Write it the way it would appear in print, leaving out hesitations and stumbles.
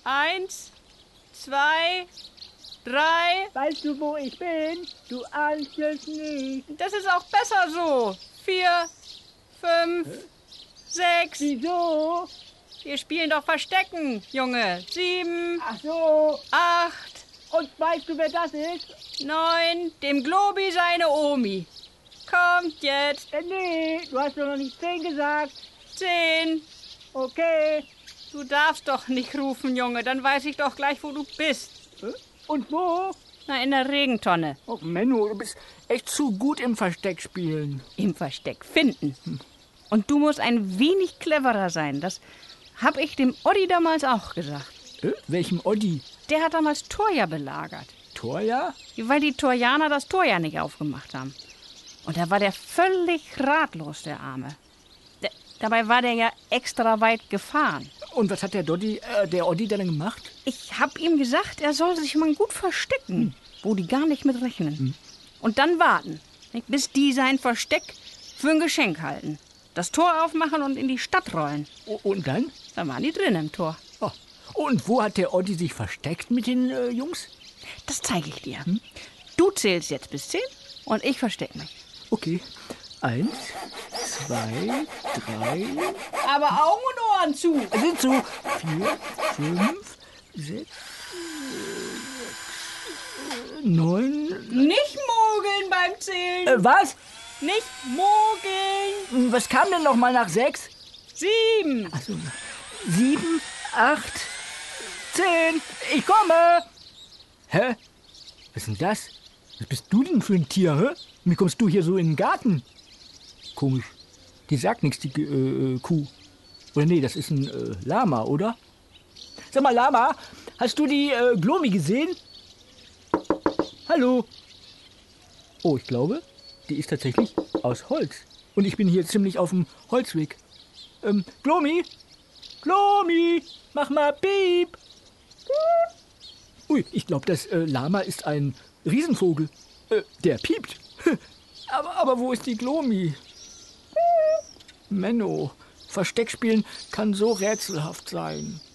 1, 2, 3. Weißt du, wo ich bin? Du ahnst es nicht. Das ist auch besser so. 4, 5, 6. Wieso? Wir spielen doch Verstecken, Junge. 7, Ach so. 8, Und weißt du, wer das ist? 9. Dem Globi seine Omi. Kommt jetzt. Nee, du hast doch noch nicht 10 gesagt. 10. Okay. Du darfst doch nicht rufen, Junge. Dann weiß ich doch gleich, wo du bist. Und wo? Na, in der Regentonne. Oh, Menno, du bist echt zu gut im Versteckspielen. Im Versteck finden. Und du musst ein wenig cleverer sein. Das hab ich dem Oddi damals auch gesagt. Welchem Oddi? Der hat damals Troja belagert. Troja? Weil die Trojaner das Tor ja nicht aufgemacht haben. Und da war der völlig ratlos, der Arme. Dabei war der ja extra weit gefahren. Und was hat der Oddi denn gemacht? Ich hab ihm gesagt, er soll sich mal gut verstecken, wo die gar nicht mit rechnen. Und dann warten, bis die sein Versteck für ein Geschenk halten. Das Tor aufmachen und in die Stadt rollen. Und dann? Dann waren die drin im Tor. Oh. Und wo hat der Oddi sich versteckt mit den Jungs? Das zeige ich dir. Du zählst jetzt bis 10 und ich versteck mich. Okay. 1, 2, 3. Aber Augen und Ohren zu. Sind so 4, 5, 6, 9. Nicht mogeln beim Zählen. Was? Nicht mogeln. Was kam denn noch mal nach 6? 7. Achso. 7, 8, 10. Ich komme. Hä? Was ist denn das? Was bist du denn für ein Tier, hä? Wie kommst du hier so in den Garten? Komisch. Die sagt nichts, die Kuh. Oder nee, das ist ein Lama, oder? Sag mal, Lama, hast du die Glomi gesehen? Hallo? Oh, ich glaube, die ist tatsächlich aus Holz. Und ich bin hier ziemlich auf dem Holzweg. Glomi? Glomi, mach mal Piep. Ui, ich glaube, das Lama ist ein Riesenvogel. Der piept. Aber wo ist die Glomi? Menno, Versteckspielen kann so rätselhaft sein.